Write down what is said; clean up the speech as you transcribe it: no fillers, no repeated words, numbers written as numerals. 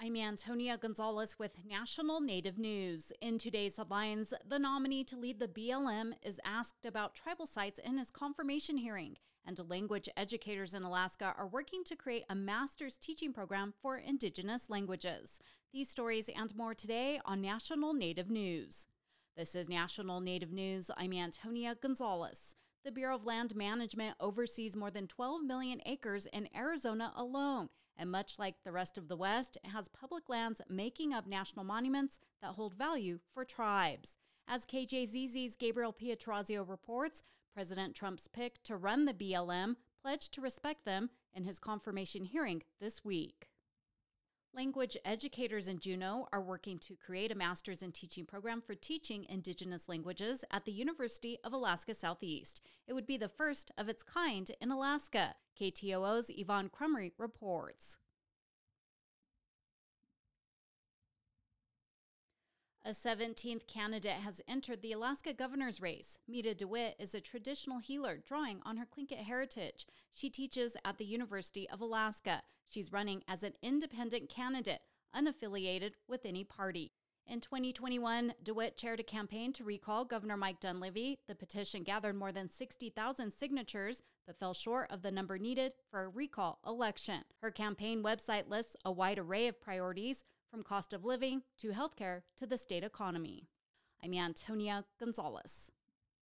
I'm Antonia Gonzalez with National Native News. In today's headlines, the nominee to lead the BLM is asked about tribal sites in his confirmation hearing, and language educators in Alaska are working to create a master's teaching program for Indigenous languages. These stories and more today on National Native News. This is National Native News. I'm Antonia Gonzalez. The Bureau of Land Management oversees more than 12 million acres in Arizona alone, and much like the rest of the West, it has public lands making up national monuments that hold value for tribes. As KJZZ's Gabriel Pietrazio reports, President Trump's pick to run the BLM pledged to respect them in his confirmation hearing this week. Language educators in Juneau are working to create a master's in teaching program for teaching Indigenous languages at the University of Alaska Southeast. It would be the first of its kind in Alaska. KTOO's Yvonne Crumry reports. A 17th candidate has entered the Alaska governor's race. Mita DeWitt is a traditional healer drawing on her Tlingit heritage. She teaches at the University of Alaska. She's running as an independent candidate, unaffiliated with any party. In 2021, DeWitt chaired a campaign to recall Governor Mike Dunleavy. The petition gathered more than 60,000 signatures, but fell short of the number needed for a recall election. Her campaign website lists a wide array of priorities, from cost of living to healthcare to the state economy. I'm Antonia Gonzalez.